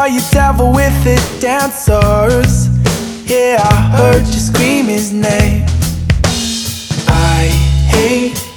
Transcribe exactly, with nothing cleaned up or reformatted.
Are you devil with the dancers? Yeah, I heard you scream his name. I hate